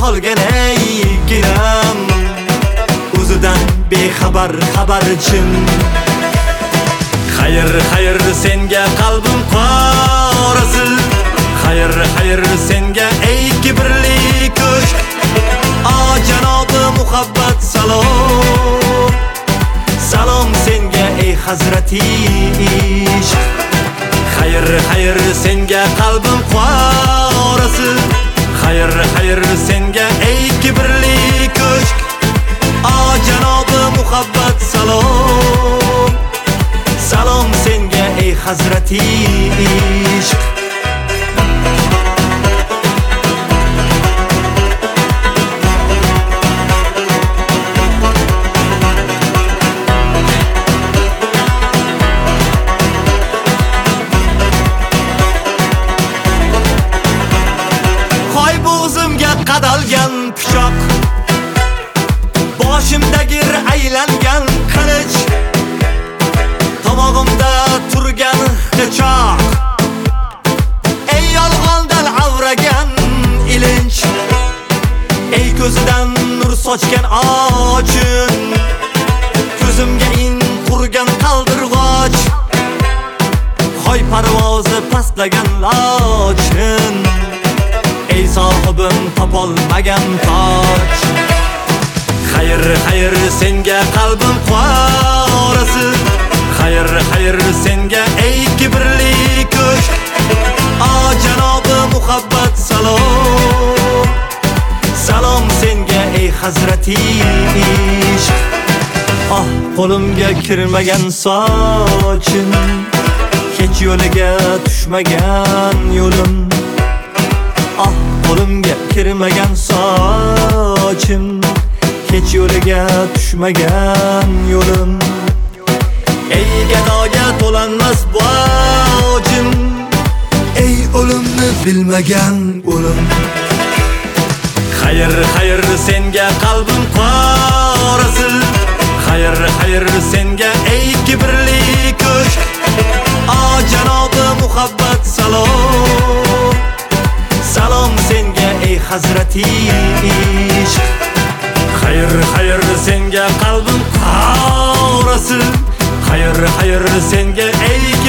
qolgan ey ginam, o'zidan bexabar xabarchim. Xayr senga qalbim qorasi, xayr senga ey kibrli ko'shk. Janobi muhabbat salom, salom senga ey hazrati ishq. Xayr senga qalbim qorasi, xayr senga ey kibrli ko'shk. Janobi muhabbat salom, salom senga ey hazrati ishq. Qadalgan pichoq, boshimdagi aylangan qilich, tomog'imda turgan hichoq. Ey yolg'ondan avragan ilinch, ey ko'zidan nur sochgan ochin, ko'zimga in qurgan qaldirg'och, hoy parvozi pastlagan lochin. Ey sohibim topolmagan toj. Xayr senga qalbim qorasi, xayr senga ey kibrli ko'shk. Janobi muhabbat salom, salom senga ey hazrati ishq. Qo'limga kirmagan sochim, hech yo'liga tushmagan yo'lim. Qo'limga kirmagan sochim, hech yo'liga tushmagan yo'lim. Ey gadoga to'lanmas bojim, ey o'limni bilmagan o'lim. Xayr senga qalbim qorasi, xayr senga ey kibrli ko'shk. Janobi muhabbat salom, salom senga ey hazrati ishq. Xayr senga qalbim qorasi, xayr senga ey